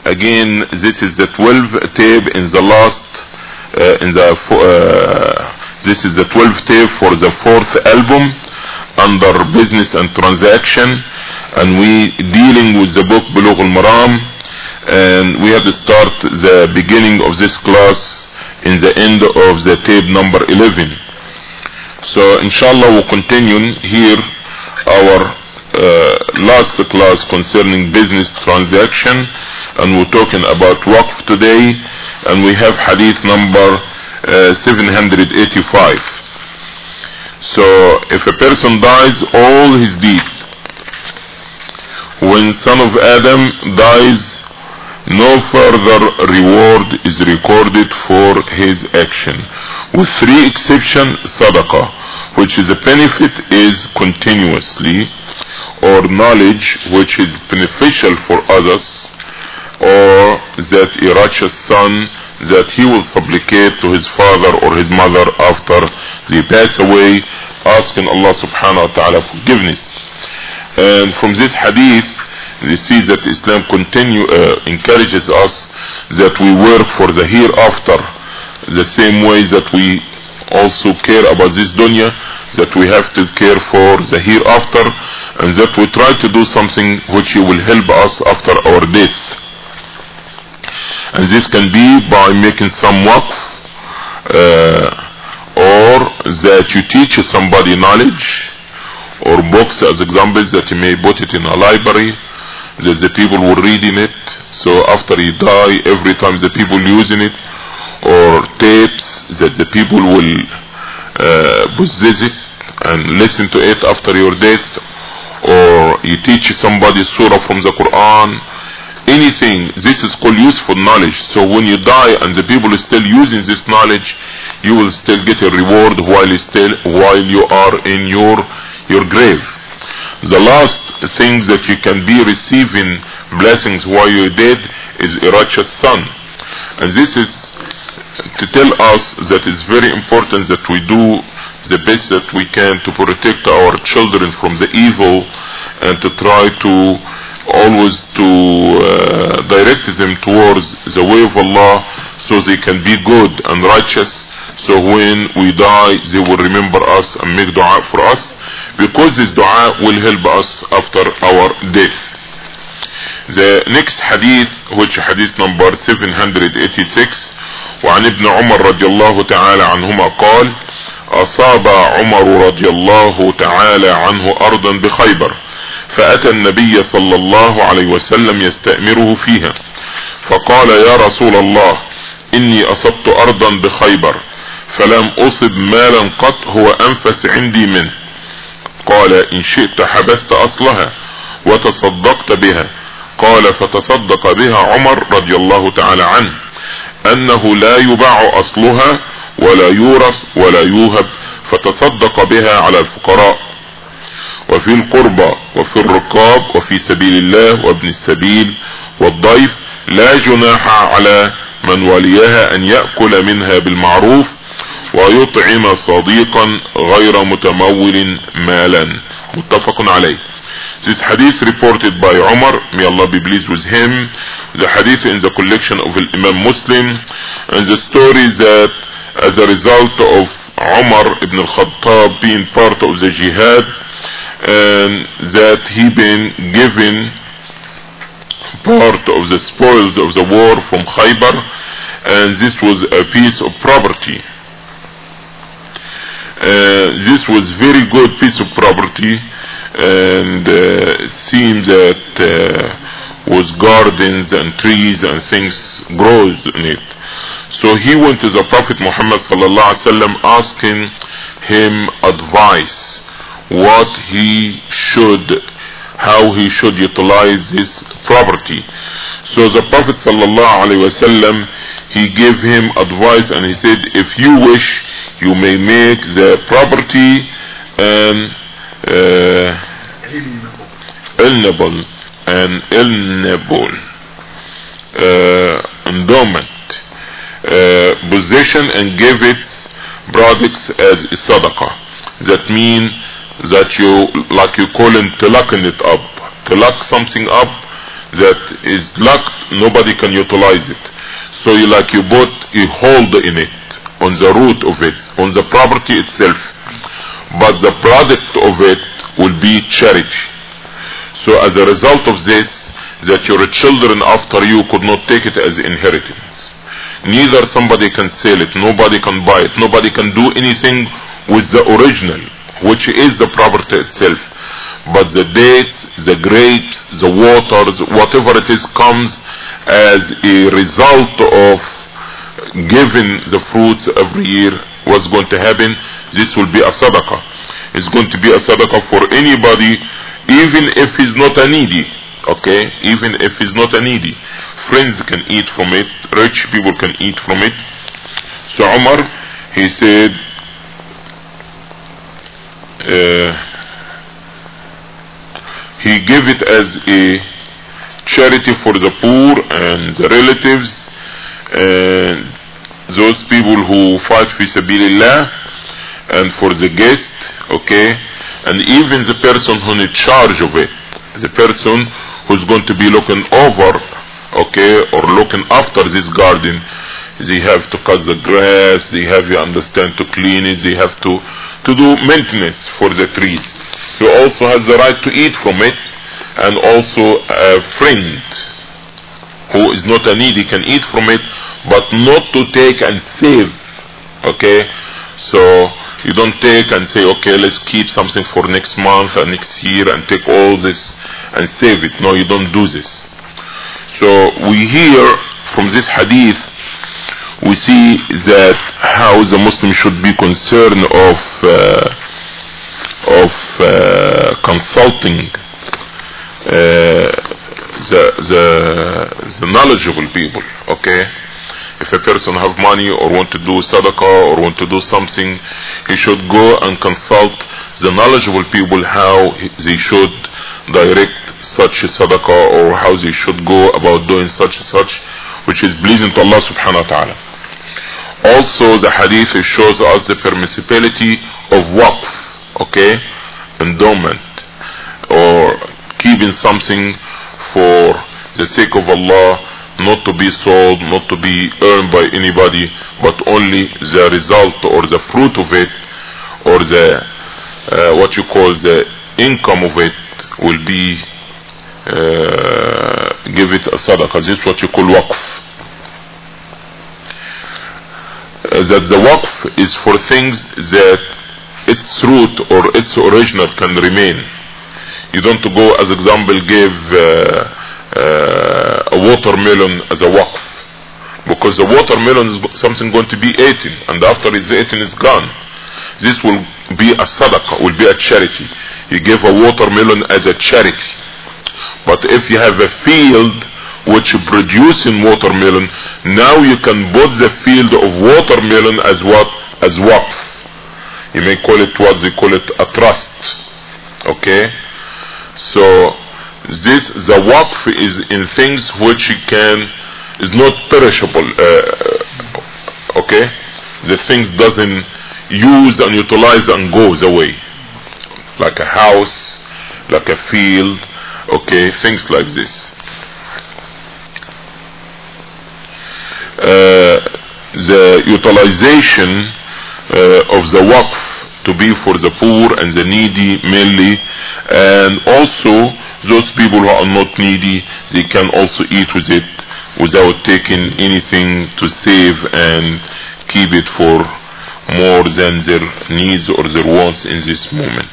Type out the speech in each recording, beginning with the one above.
again, this is the 12th tape in the last, this is the 12th tape for the 4th album under business and transaction, and we dealing with the book Bulugh al-Maram, and we have to start the beginning of this class in the end of the tape number 11. So inshallah we'll continue here our last class concerning business transaction, and we're talking about waqf today, and we have hadith number 785. So if a person dies, all his deed, when son of Adam dies, no further reward is recorded for his action, with 3 exceptions: sadaqah, which is a benefit is continuously, or knowledge which is beneficial for others, or that a righteous son that he will supplicate to his father or his mother after they pass away, asking Allah subhanahu wa ta'ala forgiveness. And from this hadith we see that Islam encourages us that we work for the hereafter, the same way that we also care about this dunya, that we have to care for the hereafter, and that we try to do something which will help us after our death. And this can be by making some waqf, or that you teach somebody knowledge, or books as examples that you may put it in a library, that the people will read in it, so after you die every time the people using it, or tapes that the people will possess it and listen to it after your death, or you teach somebody surah from the Quran, anything. This is called useful knowledge. So when you die and the people are still using this knowledge, you will still get a reward while you are in your grave. The last thing that you can be receiving blessings while you're dead is a righteous son. And this is to tell us that it's very important that we do the best that we can to protect our children from the evil, and to try to always to direct them towards the way of Allah, so they can be good and righteous, so when we die they will remember us and make dua for us, because this dua will help us after our death. The next hadith, which hadith number 786, وعن ابن عمر رضي الله تعالى عنهما قال: أصاب عمر رضي الله تعالى عنه أرضا بخيبر، فأتى النبي صلى الله عليه وسلم يستأمره فيها، فقال: يا رسول الله، إني أصبت أرضا بخيبر فلم أصب مالا قط هو أنفس عندي منه. قال: إن شئت حبست أصلها وتصدقت بها. قال: فتصدق بها عمر رضي الله تعالى عنه، أنه لا يباع أصلها ولا يورث ولا يوهب، فتصدق بها على الفقراء وفي القربى وفي الركاب وفي سبيل الله وابن السبيل والضيف، لا جناح على من وليها أن يأكل منها بالمعروف ويطعم صديقا غير متمول مالا. متفق عليه. This hadith reported by Umar, may Allah be pleased with him. The hadith in the collection of Imam Muslim, and the story that as a result of Umar ibn al-Khattab being part of the jihad, and that he been given part of the spoils of the war from Khaybar, and this was a piece of property. This was very good piece of property, and seems that was gardens and trees and things grows in it. So he went to the Prophet Muhammad sallallahu alaihi wasallam asking him advice what he should, how he should utilize this property. So the Prophet sallallahu alaihi wasallam, he gave him advice, and he said, if you wish, you may make the property an endowment possession, and give its products as a sadaqah. That means that you, like you call it, to lock it up, to lock something up, that is locked, nobody can utilize it. So you put a hold in it, on the root of it, on the property itself, but the product of it will be charity. So as a result of this, that your children after you could not take it as inheritance. Neither somebody can sell it, nobody can buy it, nobody can do anything with the original, which is the property itself. But the dates, the grapes, the waters, whatever it is, comes as a result of giving the fruits every year. What's going to happen? This will be a sadaqah. It's going to be a sadaqah for anybody, even if he's not a needy. Okay? Even if he's not a needy. Friends can eat from it. Rich people can eat from it. So Umar, he said, he gave it as a charity for the poor and the relatives and those people who fight fi sabilillah, and for the guest, okay, and even the person who's in charge of it, the person who's going to be looking over, okay, or looking after this garden. They have to cut the grass, they have, you understand, to clean it, they have to do maintenance for the trees. He also has the right to eat from it, and also a friend who is not a needy can eat from it, but not to take and save. Okay, so you don't take and say, okay, let's keep something for next month and next year and take all this and save it. No, you don't do this. So we hear from this hadith, we see that how the Muslim should be concerned of consulting the knowledgeable people. Okay, if a person have money or want to do sadaqah or want to do something, he should go and consult the knowledgeable people how they should direct such a sadaqah, or how they should go about doing such and such, which is pleasing to Allah subhanahu wa ta'ala. Also the hadith shows us the permissibility of waqf, okay, endowment, or keeping something for the sake of Allah, not to be sold, not to be earned by anybody, but only the result or the fruit of it, or the what you call the income of it will be give it a sadaqah. This is what you call waqf. That the waqf is for things that its root or its original can remain. You don't go, as example, give a watermelon as a waqf, because the watermelon is something going to be eaten, and after it's eaten it's gone. This will be a sadaqah, will be a charity. You give a watermelon as a charity. But if you have a field which producing watermelon, now you can put the field of watermelon as what? As waqf. You may call it what they call it, a trust. Okay, so this, the waqf is in things which you can, is not perishable. Okay, the things doesn't use and utilize and goes away, like a house, like a field, okay, things like this. The utilization of the waqf to be for the poor and the needy mainly, and also those people who are not needy, they can also eat with it without taking anything to save and keep it for more than their needs or their wants in this moment.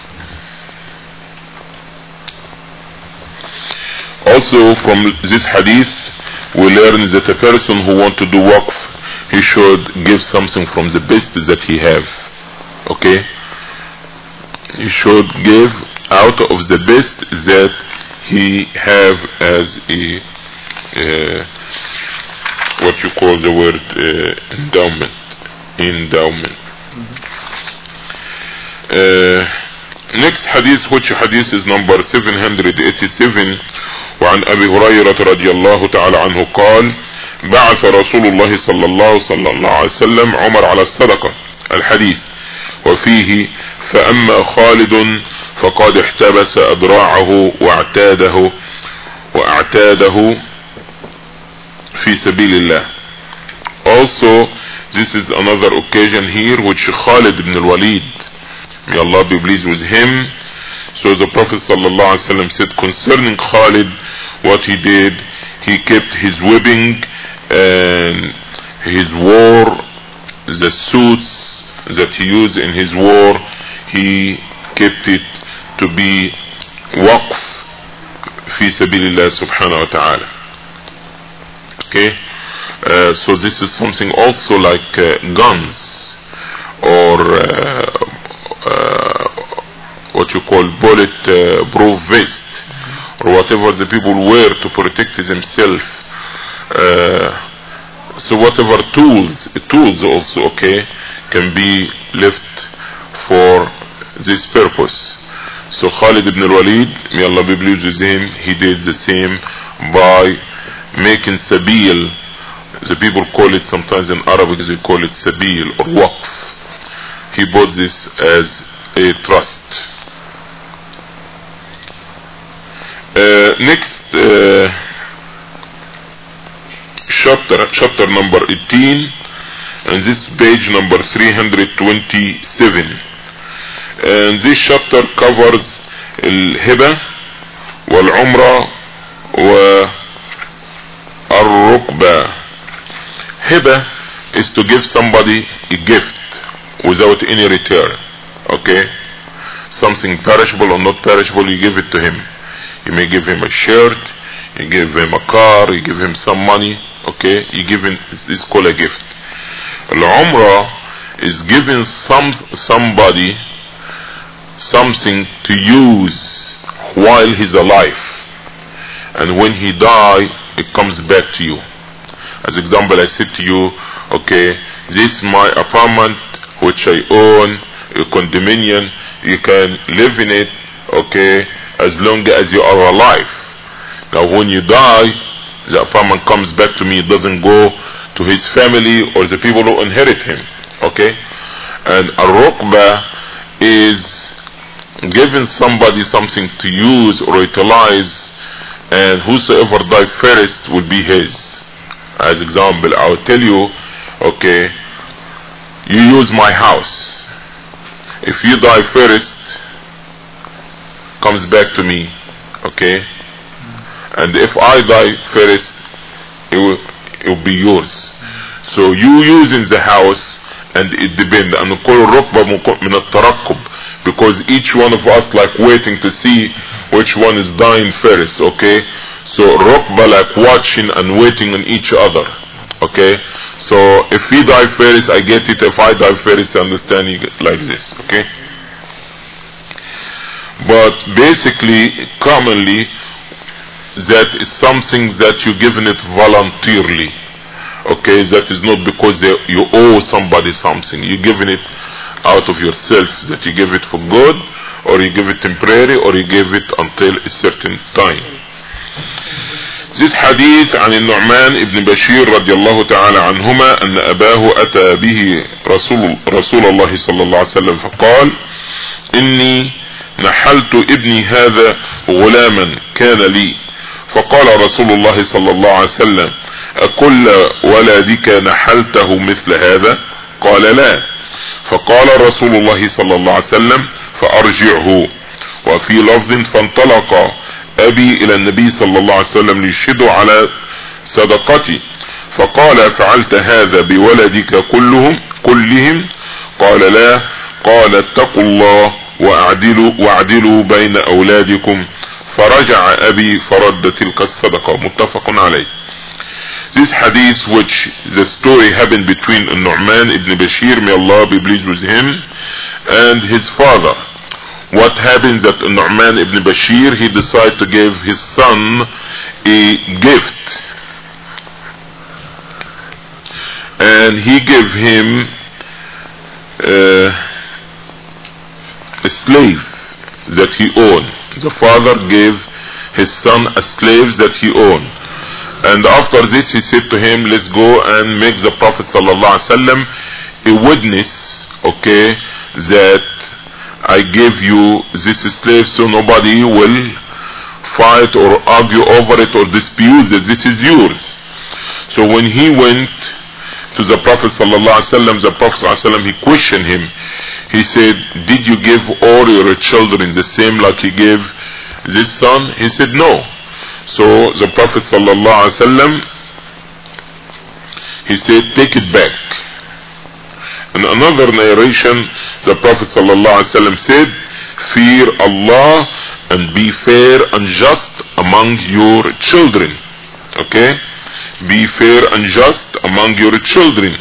Also from this hadith we learn that a person who wants to do waqf, he should give something from the best that he have. Okay, he should give out of the best that he have as a what you call the word endowment. Next hadith, which hadith is number 787, وعن أبي هريرة رضي الله تعالى عنه قال بعث رسول الله صلى الله عليه وسلم عمر على الصدقة. الحديث وفيه فأما خالد فقد احتبس أذراعه واعتاده وأعتاده في سبيل الله. Also, this is another occasion here which Khalid ibn al-Walid, may Allah be pleased with him. So the Prophet sallallahu alaihi wasallam said concerning Khalid, what he did, he kept his whipping and his war, the suits that he used in his war, he kept it to be waqf fi sabilillah subhanahu wa ta'ala. Okay, so this is something also like guns or what you call bullet proof vest or whatever the people wear to protect themselves. So whatever tools also, okay, can be left for this purpose. So Khalid ibn al-Walid, may Allah be pleased with him, he did the same by making sabil. The people call it, sometimes in Arabic they call it sabil or waqf. He bought this as a trust. Next chapter number 18, and this page number 327. And this chapter covers الهبة والعمرة والركبة. Hiba is to give somebody a gift without any return. Okay, something perishable or not perishable, you give it to him. You may give him a shirt, you give him a car, you give him some money. Okay, you give him, it's called a gift. Al-Umrah is giving somebody something to use while he's alive, and when he die it comes back to you. As example, I said to you, okay, this is my apartment which I own, a condominium, you can live in it, okay, as long as you are alive. Now when you die, the apartment comes back to me, it doesn't go to his family or the people who inherit him. Okay, and a rukbah is giving somebody something to use or utilize, and whosoever die first will be his. As example, I will tell you, okay, you use my house, if you die first, comes back to me. Okay, and if I die first, it will be yours. So you using the house, and it depends. And call rukbah min al-taraqqub, because each one of us like waiting to see which one is dying first. Okay, so rukbah like watching and waiting on each other. Okay, so if he die first, I get it. If I die first, understanding it like this. Okay, but basically, commonly, that is something that you're giving it voluntarily. Okay, that is not because you owe somebody something. You're giving it out of yourself, that you give it for good, or you give it temporary, or you give it until a certain time. This hadith عن النعمان ابن بشير رضي الله تعالى عنهما أن أباه أتى به رسول الله صلى الله عليه وسلم فقال إني نحلت ابني هذا غلاما كان لي، فقال رسول الله صلى الله عليه وسلم أكل ولدك نحلته مثل هذا؟ قال لا. فقال رسول الله صلى الله عليه وسلم فأرجعه. وفي لفظ فانطلق أبي إلى النبي صلى الله عليه وسلم ليشهده على صدقتي، فقال فعلت هذا بولدك كلهم؟ قال لا. قال اتقوا الله واعدلوا بين أولادكم. فرجع أبي فرد تلك الصدقة. متفق عليه. This hadith, which the story happened between Nu'man ibn Bashir, may Allah be pleased with him, and his father. What happens that Nu'man ibn Bashir, he decided to give his son a gift, and he gave him a slave that he owned. The father gave his son a slave that he owned, and after this he said to him, let's go and make the Prophet sallallahu alaihi wasallam a witness, okay, that I gave you this slave, so nobody will fight or argue over it or dispute that this is yours. So when he went to the Prophet ﷺ, the Prophet ﷺ, he questioned him. He said, did you give all your children the same like he gave this son? He said, no. So the Prophet ﷺ, he said, take it back. In another narration, the Prophet ﷺ said, fear Allah and be fair and just among your children. Okay? Be fair and just among your children.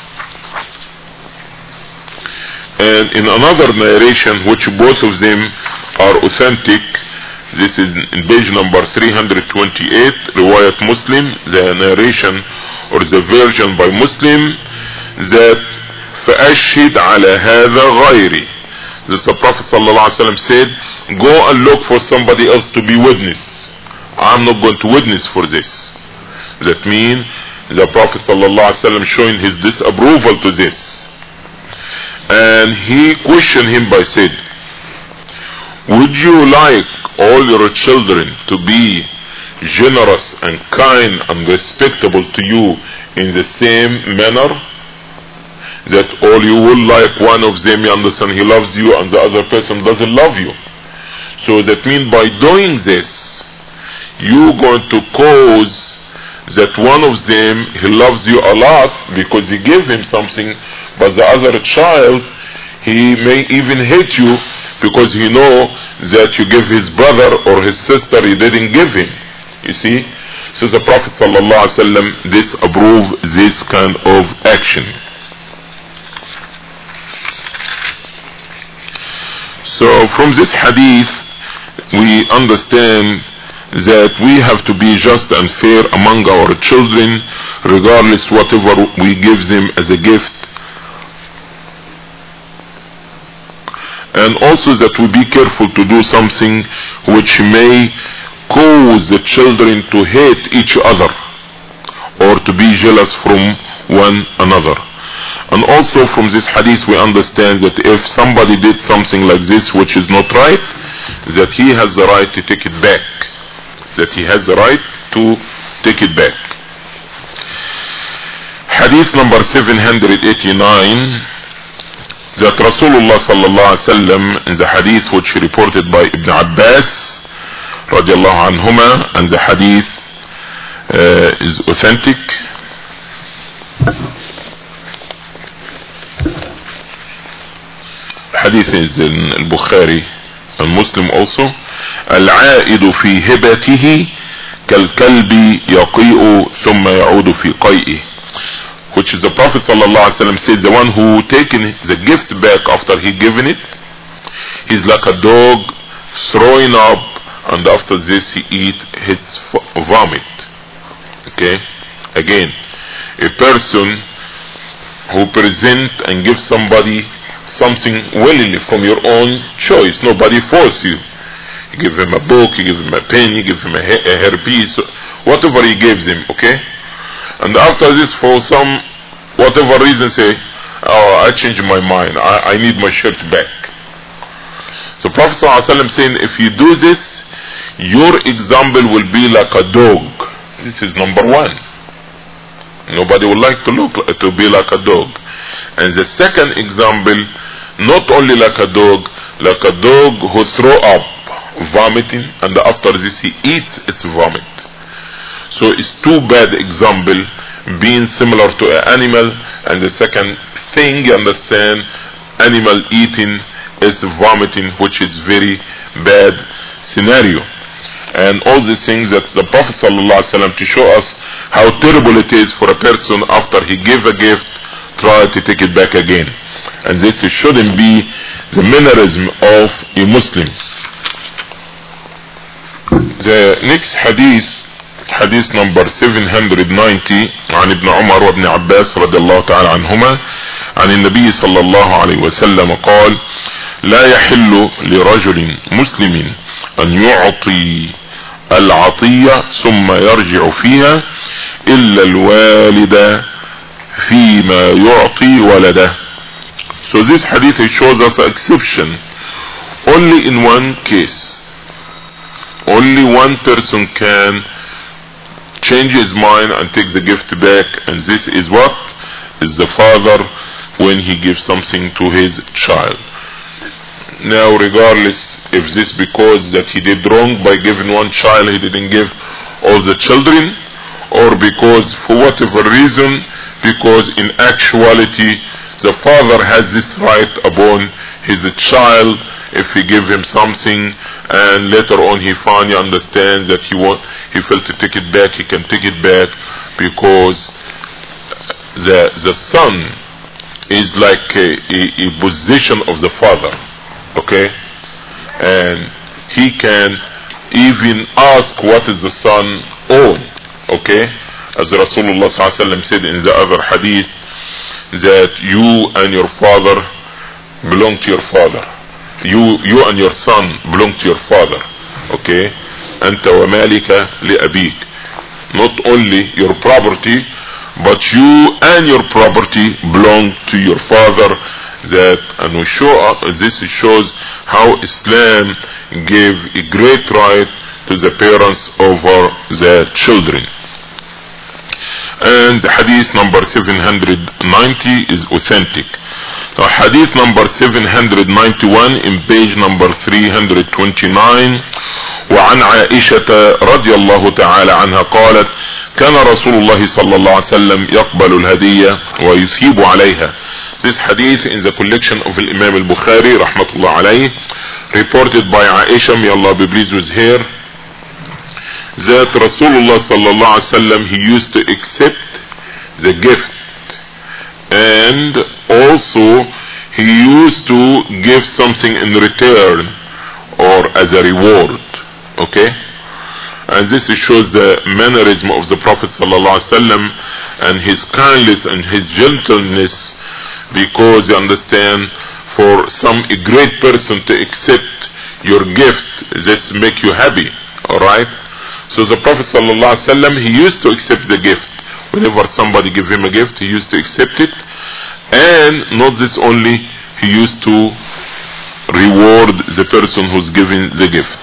And in another narration, which both of them are authentic, this is in page number 328, Riwayat Muslim, the narration or the version by Muslim, that فَأَشْهِدْ عَلَى هَذَا غَيْرِ. This the Prophet ﷺ said, go and look for somebody else to be witness. I'm not going to witness for this. That means the Prophet ﷺ showing his disapproval to this. And he questioned him by saying, would you like all your children to be generous and kind and respectable to you in the same manner? That all you will like one of them, you understand, he loves you and the other person doesn't love you. So that means by doing this, you're going to cause that one of them, he loves you a lot because he gave him something, but the other child, he may even hate you because he know that you give his brother or his sister, he didn't give him. You see? So the Prophet ﷺ disapproved this kind of action. So from this hadith, we understand that we have to be just and fair among our children, regardless whatever we give them as a gift. And also that we be careful to do something which may cause the children to hate each other or to be jealous from one another. And also from this hadith we understand that if somebody did something like this which is not right, that he has the right to take it back. That he has the right to take it back. Hadith number 789, that Rasulullah sallallahu alaihi wasallam, in the hadith which reported by Ibn Abbas radiallahu anhuma, and the hadith is authentic. Hadith is in Al-Bukhari and Muslim also. العائد في هبته كالكلب يقيء ثم يعود في قيئه, which is the Prophet ﷺ said, the one who taken the gift back after he given it, he's like a dog throwing up and after this he eat his vomit. Okay, again, a person who present and give somebody something willingly from your own choice, nobody force you. You give him a book, you give him a pen, you give him a hairpiece, whatever he gives him, okay? And after this, for some whatever reason, say, oh, I changed my mind, I need my shirt back. So Prophet ﷺ saying, if you do this, your example will be like a dog. This is number one. Nobody would like to be like a dog. And the second example, not only like a dog who throw up, vomiting, and after this he eats its vomit. So it's two bad example, being similar to an animal, and the second thing, you understand, animal eating is vomiting, which is very bad scenario. And all these things that the Prophet ﷺ, to show us how terrible it is for a person after he gave a gift, try to take it back again. And this shouldn't be the mannerism of a Muslim. The next hadith, hadith number 790, عن ابن عمر وابن عباس رضي الله تعالى عنهما عن النبي صلى الله عليه وسلم قال: لا يحل لرجل مسلم أن يعطي العطية ثم يرجع فيها إلا الوالد فيما يعطي ولده. So this hadith, it shows us an exception only in one case. only one person can change his mind and take the gift back, and this is what is the father when he gives something to his child. Now, regardless if this because that he did wrong by giving one child, he didn't give all the children, or because for whatever reason, because in actuality the father has this right upon his child. If he give him something and later on he finally understands that he felt to take it back, he can take it back, because the son is like a position of the father, okay, and he can even ask what is the son own, okay, as Rasulullah ﷺ said in the other hadith, that you and your father belong to your father, you and your son belong to your father, okay, anta wa malika li abik, not only your property, but you and your property belong to your father. That, and this shows how Islam gave a great right to the parents over the children. And the hadith number 790 is authentic. Now, hadith number 791 in page number 329. وعن عائشة رضي الله تعالى عنها قالت: كان رسول الله صلى الله عليه وسلم يقبل الهدية ويثيب عليها. This hadith in the collection of Imam al-Bukhari rahmatullah alayhi, reported by Aisha, may Allah be pleased with her, that Rasulullah sallallahu alaihi wasallam, he used to accept the gift, and also he used to give something in return or as a reward, okay. And this shows the mannerism of the Prophet sallallahu alaihi wasallam and his kindness and his gentleness, because you understand, for a great person to accept your gift, that make you happy, alright. So the Prophet sallallahu alaihi wasallam, he used to accept the gift. Whenever somebody give him a gift, he used to accept it, and not this only, he used to reward the person who's giving the gift.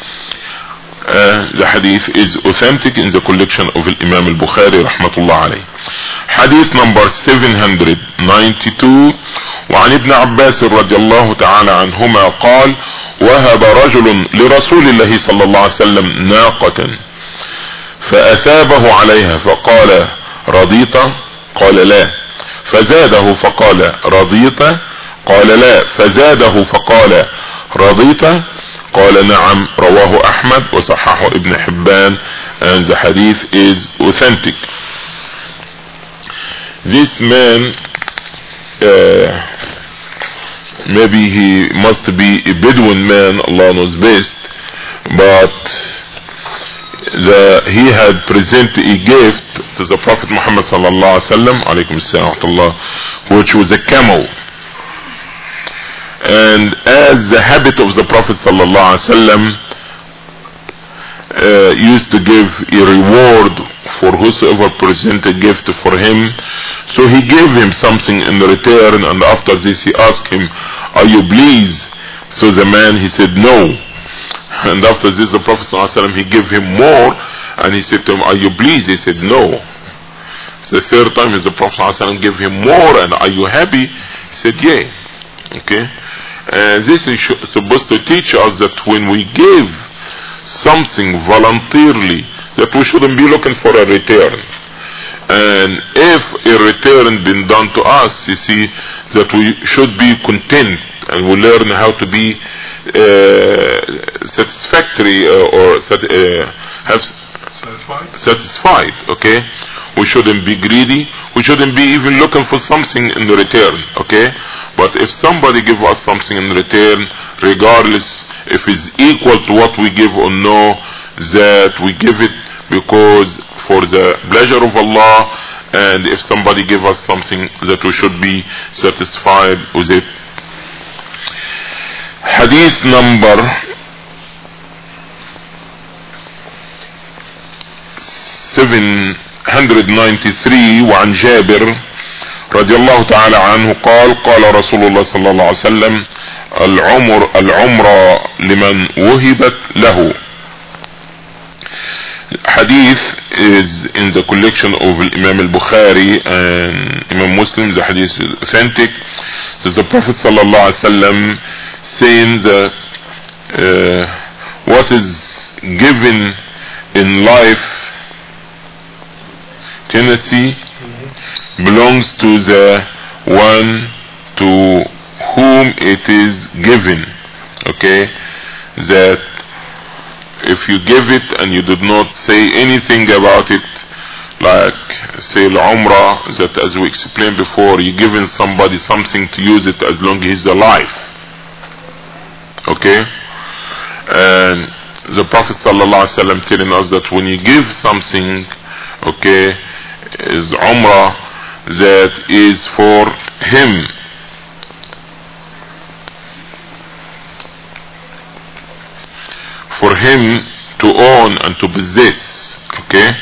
The hadith is authentic in the collection of Imam al-Bukhari rahmatullah alayhi. Hadith number 792. وعن ابن عباس رضي الله تعالى عنهما قال: وهب رجل لرسول الله صلى الله عليه وسلم ناقة فأثابه عليها فقال: رضيت؟ قال لا. فزاده فقال: رضيت؟ قال لا. فزاده فقال: رضيت؟ قال نعم. رواه أحمد وصححه ابن حبان, and the hadith is authentic. This man, maybe he must be a Bedouin man, Allah knows best, but he had presented a gift to the Prophet Muhammad sallallahu alaihi wasallam, alaykum assalam, which was a camel. And as the habit of the Prophet sallallahu alaihi wasallam used to give a reward for whosoever presented a gift for him, so he gave him something in return, and after this he asked him, are you pleased? So the man, he said no. And after this the Prophet sallallahu alaihi wasallam, he gave him more, and he said to him, are you pleased? He said no. So the third time the Prophet sallallahu alaihi wasallam gave him more, and are you happy? He said yeah. Okay. This is supposed to teach us that when we give something voluntarily, that we shouldn't be looking for a return. And if a return been done to us, you see, that we should be content, and we learn how to be satisfactory or satisfied, okay. We shouldn't be greedy, we shouldn't be even looking for something in return, okay. But if somebody give us something in return, regardless if it's equal to what we give or no, that we give it because for the pleasure of Allah, and if somebody give us something, that we should be satisfied with it. Hadith number 793. وعن جابر رضي الله تعالى عنه قال: قال رسول الله صلى الله عليه وسلم: العمر لمن وهبت له. Hadith is in the collection of Imam al-Bukhari and Imam Muslim. The hadith is authentic. So the Prophet sallallahu alaihi wasallam saying that what is given in life tendency belongs to the one to whom it is given. Okay, that if you give it and you did not say anything about it, like say al-umrah, that as we explained before, you're giving somebody something to use it as long as he's alive. Okay, and the Prophet sallallahu alaihi wasallam telling us that when you give something, okay, is umrah that is for him, for him to own and to possess. Okay,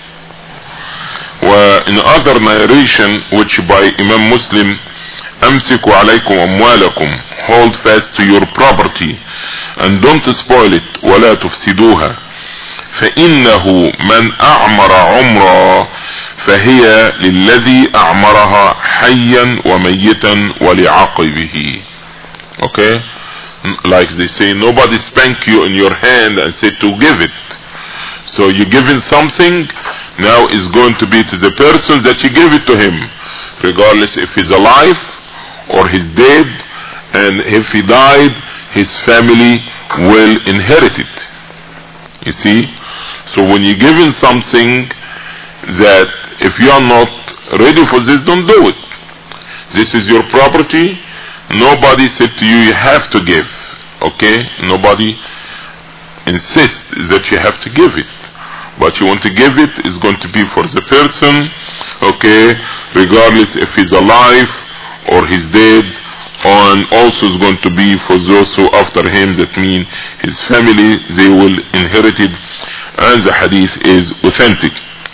in other narration which by Imam Muslim, amsiku alaykum amwalakum, hold fast to your property and don't spoil it, ولا تفسدوها فإنه من أعمر عمرا فهي للذي أعمرها حيا وميتا ولعقبه. Okay, like they say, nobody spank you in your hand and say to give it. So you're giving something, now is going to be to the person that you give it to him, regardless if he's alive or he's dead, and if he died, his family will inherit it. You see? So when you're giving something that if you are not ready for this, don't do it. This is your property. Nobody said to you, you have to give. Okay? Nobody insists that you have to give it. But you want to give it, is going to be for the person, okay, regardless if he's alive or he's dead, and also is going to be for those who after him, that mean his family, they will inherit it, and the hadith is authentic.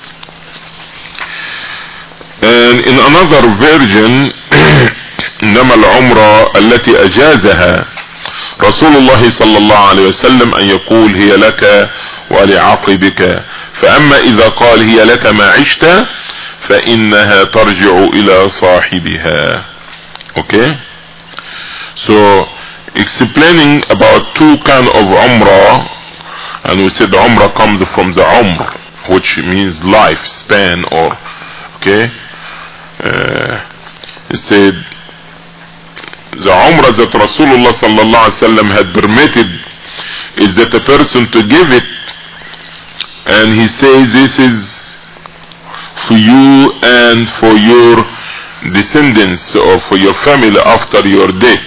And in another version, إنما العمرة التي أجازها رسول الله صلى الله عليه وسلم أن يقول هي لك ولعقبك، فأما إذا قال هي لك ما عشت فإنها ترجع إلى صاحبها. Okay, so explaining about two kind of umrah, and we said the umrah comes from the umr, which means life span, or okay, he said the umrah that Rasulullah sallallahu alaihi wasallam had permitted is that a person to give it and he says this is for you and for your descendants or for your family after your death.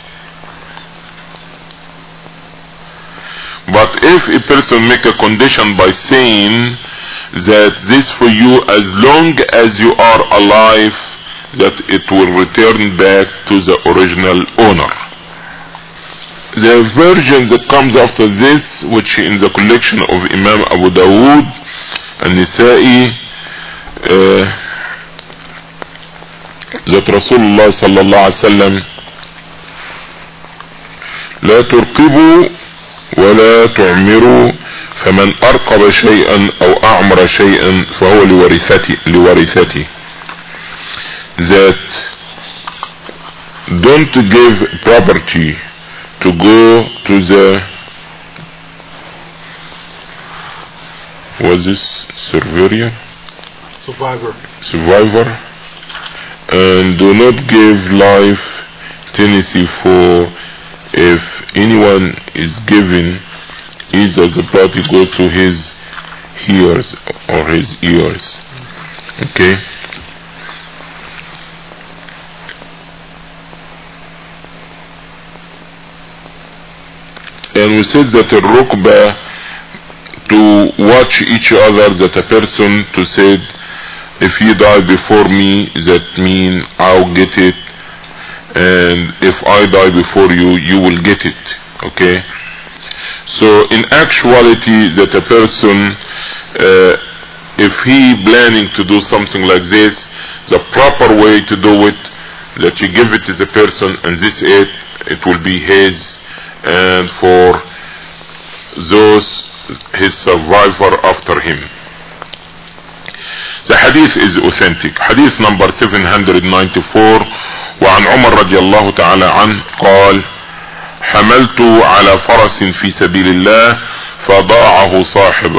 But if a person make a condition by saying that this for you as long as you are alive, that it will return back to the original owner. The version that comes after this, which in the collection of Imam Abu Dawood and Nisa'i, that Rasulullah sallallahu alaihi wasallam لا ترقبوا ولا تعمروا فمن أرقب شيئا أو أعمر شيئا فهو لورثته. That don't give property to go to the, was this survivor, and do not give life tenancy for if anyone is given either the party go to his ears or his ears. Okay, and we said that a rukbah, to watch each other, that a person to say if you die before me, that mean I'll get it, and if I die before you, you will get it. Okay, so in actuality that a person if he planning to do something like this, the proper way to do it, that you give it to the person and this it will be his, and for those his survivor after him. The hadith is authentic. Hadith number 794. وعن عمر رضي الله تعالى عنه قال: حملت على فرس في سبيل الله فضاعه صاحبه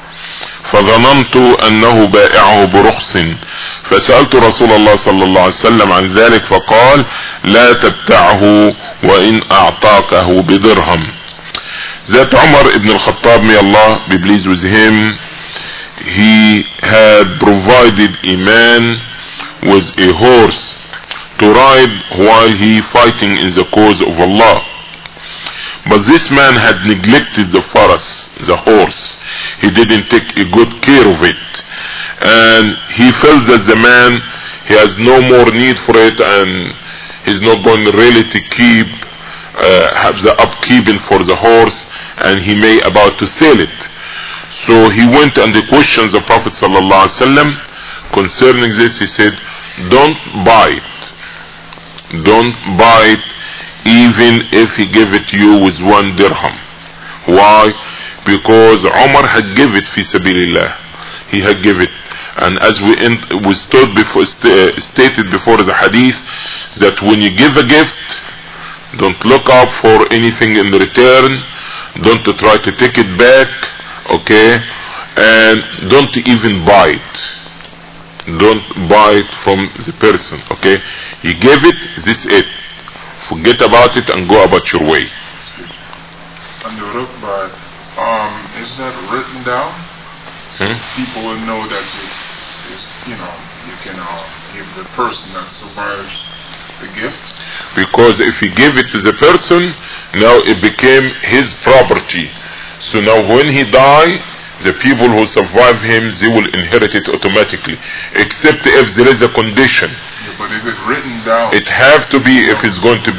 فظننت انه بائعه برخص فسألت رسول الله صلى الله عليه وسلم عن ذلك فقال: لا تبتعه وان اعطاكه بدرهم. That Umar ibn al-Khattab, may Allah be pleased with him, he had provided a man with a horse to ride while he fighting in the cause of Allah. But this man had neglected the faras, the horse. He didn't take a good care of it. And he felt that the man, he has no more need for it and he's not going really to keep, have the upkeeping for the horse, and he may about to sell it. So he went and he questioned the Prophet sallallahu alaihi wasallam concerning this. He said, don't buy it. Don't buy it even if he gave it to you with 1 dirham. Why? Because Umar had given it fi sabilillah. He had given it. And as we stated before the hadith, that when you give a gift, don't look up for anything in return. Don't try to take it back. Okay? And don't even buy it. Don't buy it from the person. Okay? You gave it, this is it. Forget about it and go about your way. Understood, but is that written down? So people will know that it's, you can give the person that survives the gift. Because if he gave it to the person, now it became his property. So now when he dies, the people who survive him, they will inherit it automatically, except if there is a condition. Yeah, but is it written down? It have to be if it's going to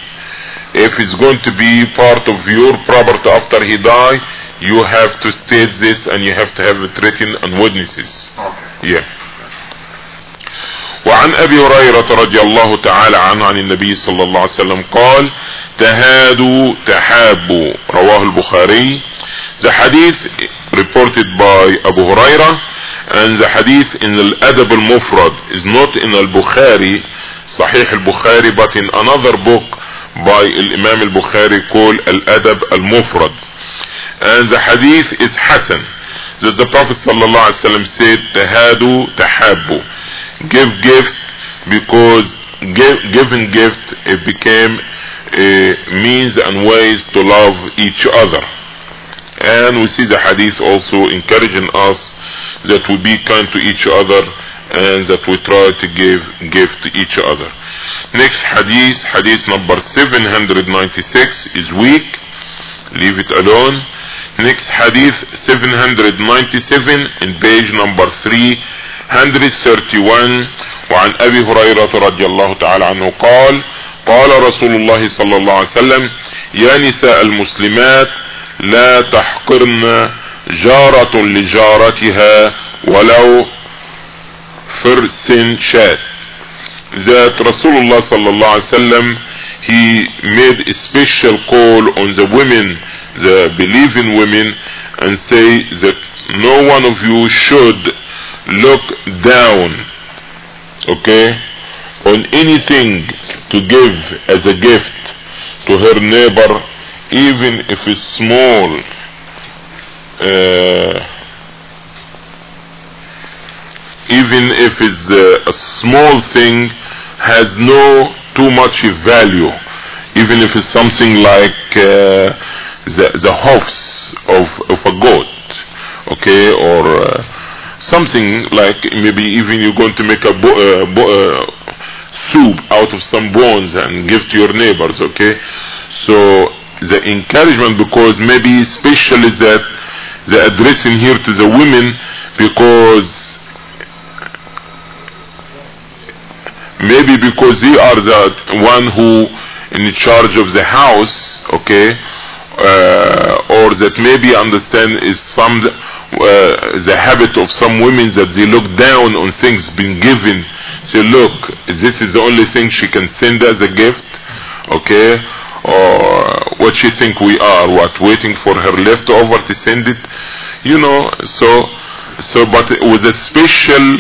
be part of your property after he die. You have to state this and you have to have it written on witnesses. Okay. Yeah. وعن أبي هريرة رضي الله تعالى عنه عن النبي صلى الله عليه وسلم قال: تهادوا تحابوا. رواه البخاري. The hadith reported by Abu Huraira, and the hadith in Al-Adab Al-Mufrad is not in Al-Bukhari, Sahih Al-Bukhari, but in another book by Imam Al-Bukhari called Al-Adab Al-Mufrad. And the hadith is Hasan, that the Prophet sallallahu alaihi wasallam said, Tahadu tahabbu. Give gift, because giving gift, it became a means and ways to love each other. And we see the hadith also encouraging us that we be kind to each other and that we try to give gift to each other. Next hadith, hadith number 796 is weak. Leave it alone. Next hadith 797 in page number 331. وعن أبي هريرة رضي الله تعالى عنه قال: قال رسول الله صلى الله عليه وسلم: يا نساء المسلمات لا تحقرن جارة لجارتها ولو فرس شاة. That Rasulullah sallallahu alaihi wasallam, he made a special call on the women, the believing women, and say that no one of you should look down, okay, on anything to give as a gift to her neighbor, even if it's small. Even if it's a small thing, has no too much value, even if it's something like the hoofs of a goat, okay, or something like maybe even you're going to make a soup out of some bones and give to your neighbors, okay. So the encouragement, because maybe especially that the addressing here to the women, because maybe because they are the one who in charge of the house, okay, or that maybe understand is some the habit of some women that they look down on things being given. Say, look, this is the only thing she can send as a gift, okay, or what she think we are, what, waiting for her leftover to send it, you know. So but it was a special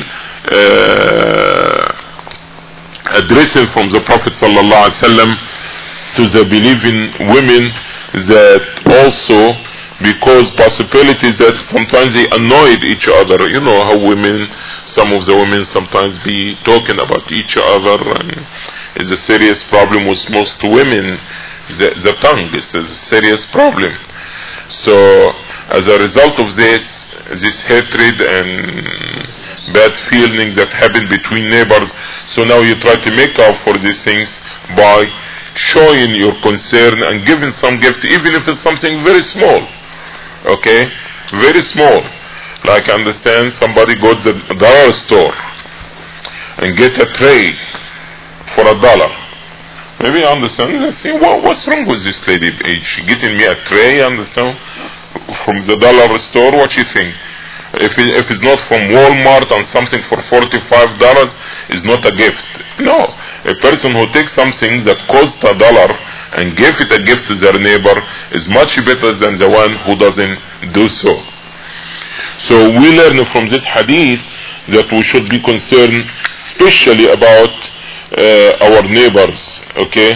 addressing from the Prophet sallallahu alaihi wasallam to the believing women, that also, because possibilities that sometimes they annoyed each other. You know how women, some of the women sometimes be talking about each other, and it's a serious problem with most women. The tongue is a serious problem. So as a result of this hatred and bad feelings that happen between neighbors, so now you try to make up for these things by showing your concern and giving some gift, even if it's something very small. Okay, very small. Like, understand, somebody goes to the dollar store and get a tray for $1. Maybe you understand, they say, what's wrong with this lady? Is she getting me a tray, understand, from the dollar store? What you think? If it's not from Walmart and something for $45, it's not a gift. No, a person who takes something that costs $1 and give it a gift to their neighbor is much better than the one who doesn't do so. So we learn from this hadith that we should be concerned especially about our neighbors. Okay,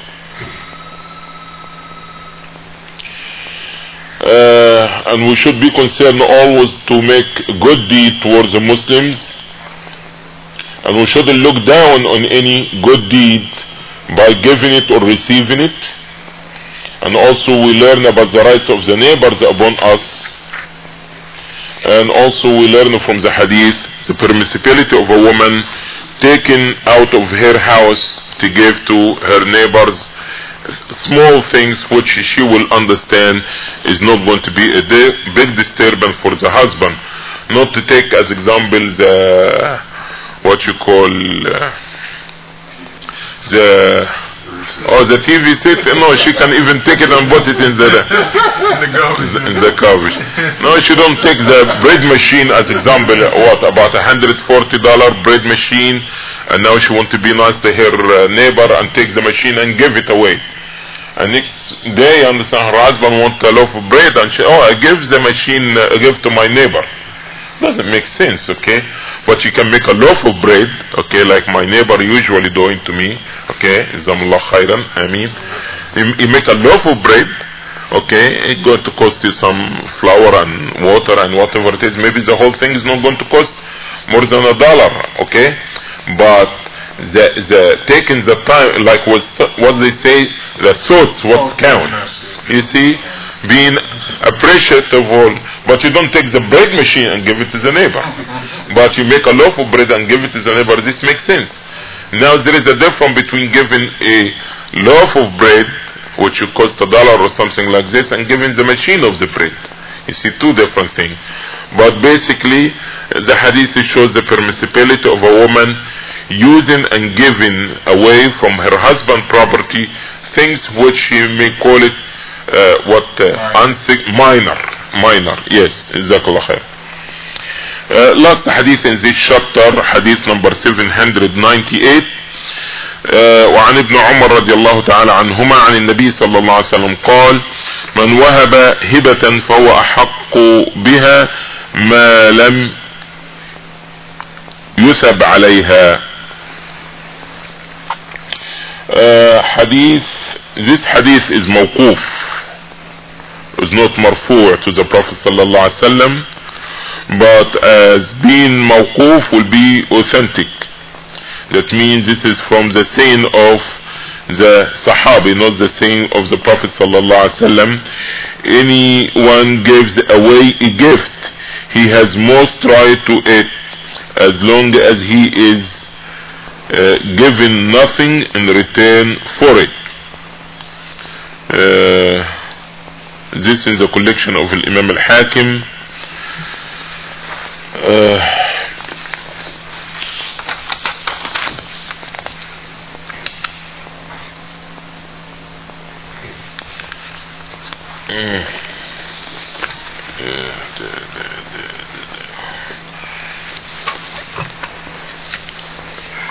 and we should be concerned always to make good deed towards the Muslims, and we shouldn't look down on any good deed by giving it or receiving it. And also we learn about the rights of the neighbors upon us, and also we learn from the hadith the permissibility of a woman taken out of her house to give to her neighbors small things which she will understand is not going to be a big disturbance for the husband. Not to take as example the what you call the TV set. No, she can even take it and put it in the garbage. No, she don't take the bread machine as example. What about $140 bread machine, and now she want to be nice to her neighbor and take the machine and give it away. And next day, understand, her husband wants a loaf of bread, and she, I give the machine, give to my neighbor. Doesn't make sense, okay? But you can make a loaf of bread, okay, like my neighbor usually doing to me, okay? Jazakumullah khairan, I mean. You make a loaf of bread, okay? It's going to cost you some flour and water and whatever it is. Maybe the whole thing is not going to cost more than $1, okay? But the taking the time, like what they say, the thoughts what count. You see, being appreciative of, but you don't take the bread machine and give it to the neighbor, but you make a loaf of bread and give it to the neighbor. This makes sense. Now there is a difference between giving a loaf of bread which will cost $1 or something like this, and giving the machine of the bread. You see, two different things. But basically the hadith shows the permissibility of a woman using and giving away from her husband's property things which she may call it minor. Yes, jazakallah khair. Last hadith in this chapter, hadith number 798. وعن ابن عمر رضي الله تعالى عنهما عن النبي صلى الله عليه وسلم قال: من وهب هبة فهو أحق بها ما لم يثب عليها. This hadith is mawquf, is not marfu' to the Prophet sallallahu alaihi wasallam, but as being mawquf will be authentic. That means this is from the saying of the Sahabi, not the saying of the Prophet sallallahu alaihi wasallam. Anyone gives away a gift, he has most right to it, as long as he is given nothing in return for it. This is a collection of Imam al-Hakim.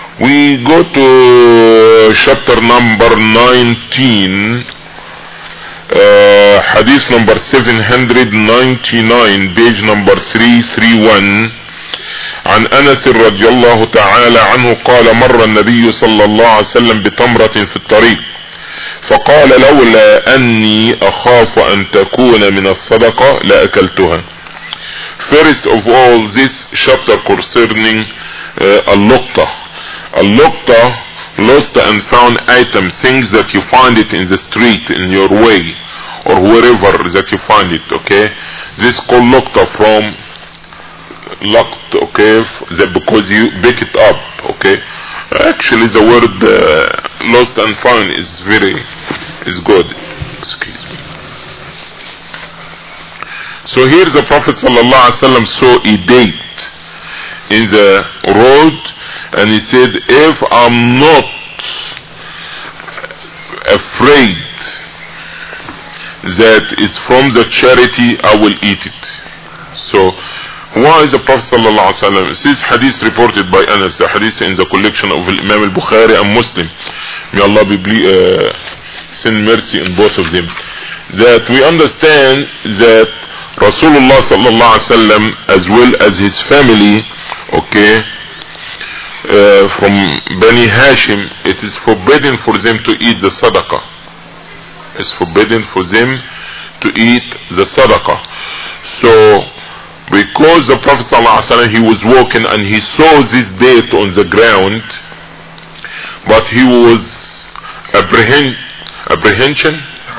We go to chapter number 19, Hadith number 799, page number 331. عن أنس رضي الله تعالى عنه قال مر النبي صلى الله عليه وسلم بتمرة في الطريق فقال لولا أني أخاف أن تكون من الصدقة لأكلتها. First of all, this chapter concerning al-luqta. Al-luqta, lost and found item, things that you find it in the street, in your way, or wherever that you find it, okay? This is called luqta, from luqt, okay, because you pick it up, okay? Actually the word lost and found is good. Excuse me. So here the Prophet sallallahu alaihi wasallam saw a date in the road, and he said, if I'm not afraid that it's from the charity, I will eat it. So why is the Prophet sallallahu alaihi wasallam? This hadith reported by Anas, the hadith in the collection of Imam al-Bukhari and Muslim. May Allah send mercy in both of them. That we understand that Rasulullah sallallahu alaihi wasallam, as well as his family, okay, from Bani Hashim, it is forbidden for them to eat the sadaqah. It's forbidden for them to eat the sadaqah. So because the Prophet ﷺ, he was walking and he saw this date on the ground, but he was apprehensive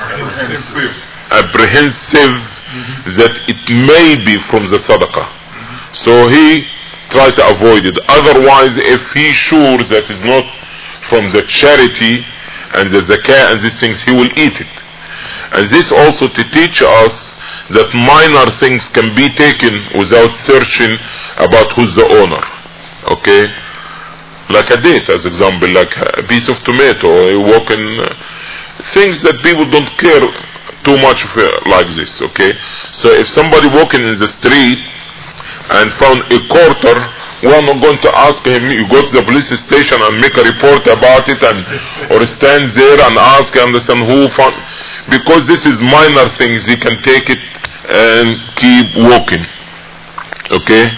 that it may be from the sadaqah. So he tried to avoid it. Otherwise, if he's sure that it's not from the charity and the zakah and these things, he will eat it. And this also to teach us that minor things can be taken without searching about who's the owner, okay? Like a date, as example, like a piece of tomato, or a walking things that people don't care too much for, like this, okay? So if somebody walking in the street and found a quarter, we're not going to ask him, you go to the police station and make a report about it, and or stand there and ask, understand who found, because this is minor things, he can take it and keep walking, okay?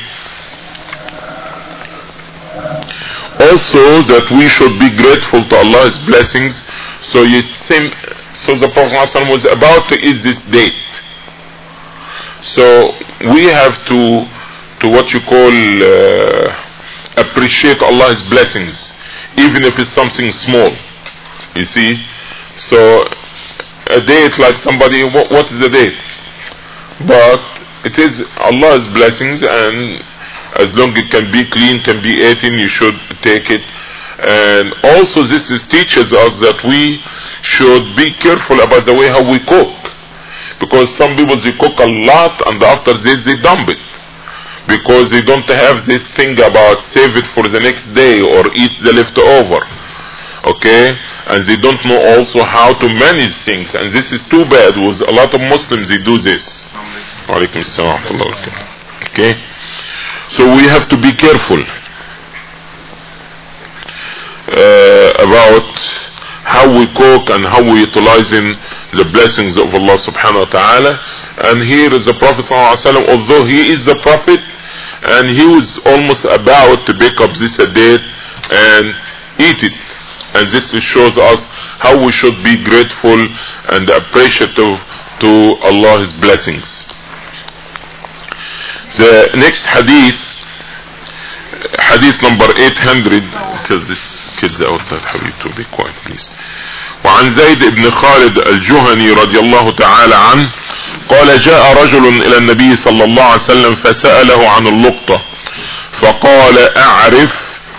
Also that we should be grateful to Allah's blessings. So you think, so the Prophet ﷺ was about to eat this date, so we have to what you call appreciate Allah's blessings, even if it's something small, you see. So a date, like somebody, what is the date? But it is Allah's blessings, and as long as it can be clean, can be eaten, you should take it. And also this teaches us that we should be careful about the way how we cook, because some people, they cook a lot and after this they dump it, because they don't have this thing about save it for the next day or eat the leftover, okay? And they don't know also how to manage things, and this is too bad. With a lot of Muslims, they do this. Okay, so we have to be careful about how we cook and how we utilizing the blessings of Allah subhanahu wa ta'ala. And here is the Prophet sallallahu alaihi wasallam, although he is the Prophet, and he was almost about to pick up this date and eat it. And this shows us how we should be grateful and appreciative to Allah's blessings. The next hadith, hadith number 800. Tell these kids outside, Habib, to be quiet, please. وعن زيد بن خالد الجهني رضي الله تعالى عنه قال جاء رجل إلى النبي صلى الله عليه وسلم فسأله عن اللقطة فقال أعرف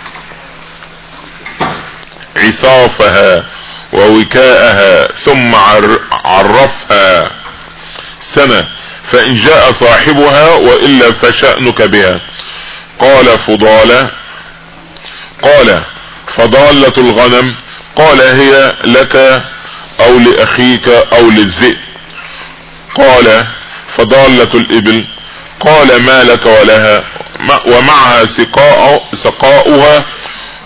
عصافها ووكاءها ثم عرفها سنة فإن جاء صاحبها وإلا فشأنك بها. قال فضالة الغنم. قال هي لك أو لأخيك أو للذئب. قال فضالة الإبل. قال ما لك ولها ومعها سقاؤها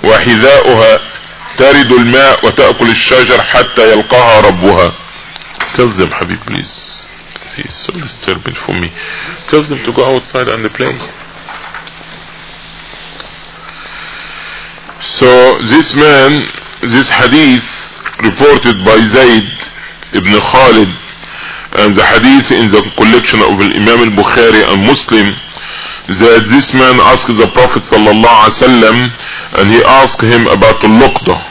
وحذاؤها ترد الماء وتأكل الشجر حتى يلقاها ربها. Tell them, Habib, please. It's so disturbing for me. Tell them to go outside and play. So this man, this hadith reported by Zayd ibn Khalid, and the hadith in the collection of Imam al-Bukhari and Muslim, that this man asked the Prophet sallallahu alaihi wasallam, and he asked him about al-luqda.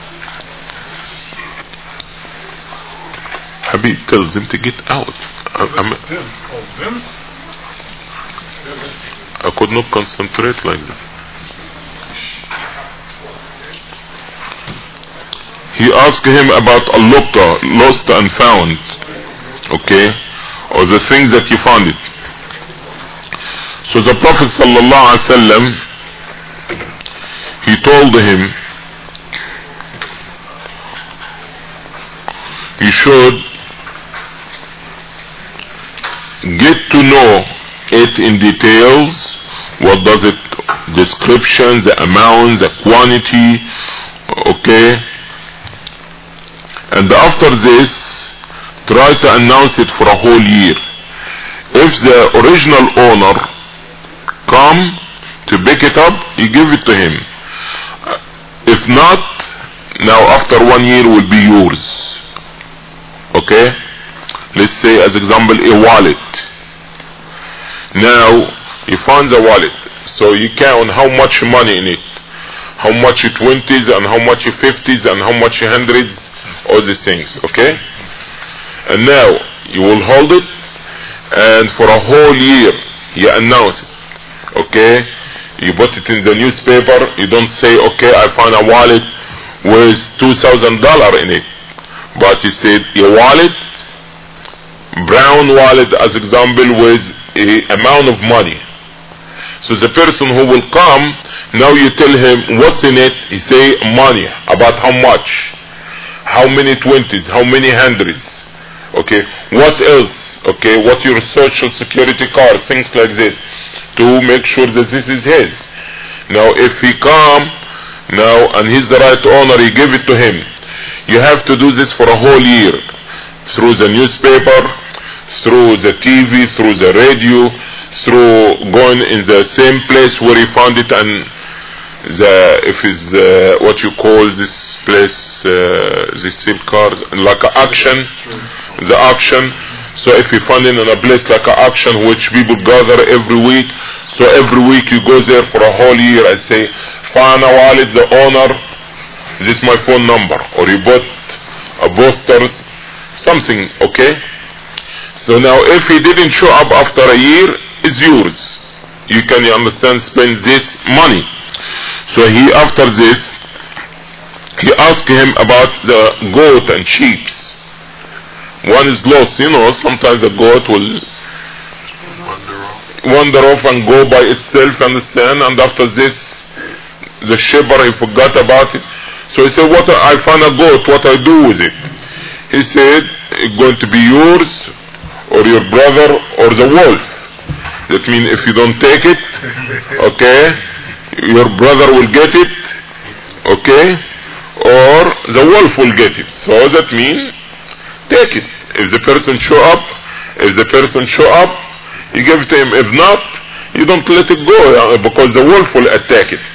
Habib, tell them to get out. I could not concentrate like that. He asked him about al-luqta, lost and found, okay, or the things that he found it. So the Prophet sallallahu alaihi wasallam, he told him he should get to know it in details. What does it, description, the amount, the quantity, okay, and after this try to announce it for a whole year. If the original owner come to pick it up, you give it to him. If not, now after 1 year will be yours. Okay, let's say as example a wallet. Now you found the wallet, so you count how much money in it, how much 20s and how much 50s and how much hundreds, all these things, okay? And now you will hold it, and for a whole year you announce it, okay? You put it in the newspaper. You don't say, okay, I found a wallet with $2,000 in it, but you said a wallet, brown wallet as example, with a amount of money. So the person who will come, now you tell him what's in it. He say money, about how much, how many 20s, how many hundreds, okay, what else, okay, what your social security card, things like this, to make sure that this is his. Now if he come now and he's the right owner, you give it to him. You have to do this for a whole year, through the newspaper, through the TV, through the radio, through going in the same place where he found it, and if it's what you call this place, this sale cars, like an auction, the auction. So if you find it in a place like an auction which people gather every week, so every week you go there for a whole year and say, find a wallet, the owner, this is my phone number, or you bought a posters, something, okay? So now if he didn't show up after a year, it's yours. You can, you understand, spend this money. So he, after this, he asked him about the goat and sheep. One is lost, you know, sometimes a goat will wander off and go by itself, understand, and after this, the shepherd, he forgot about it. So he said, what, I found a goat, what I do with it? He said, it's going to be yours, or your brother, or the wolf. That means if you don't take it, okay, your brother will get it, okay, or the wolf will get it. So that means, take it. If the person show up, you give it to him. If not, you don't let it go, because the wolf will attack it.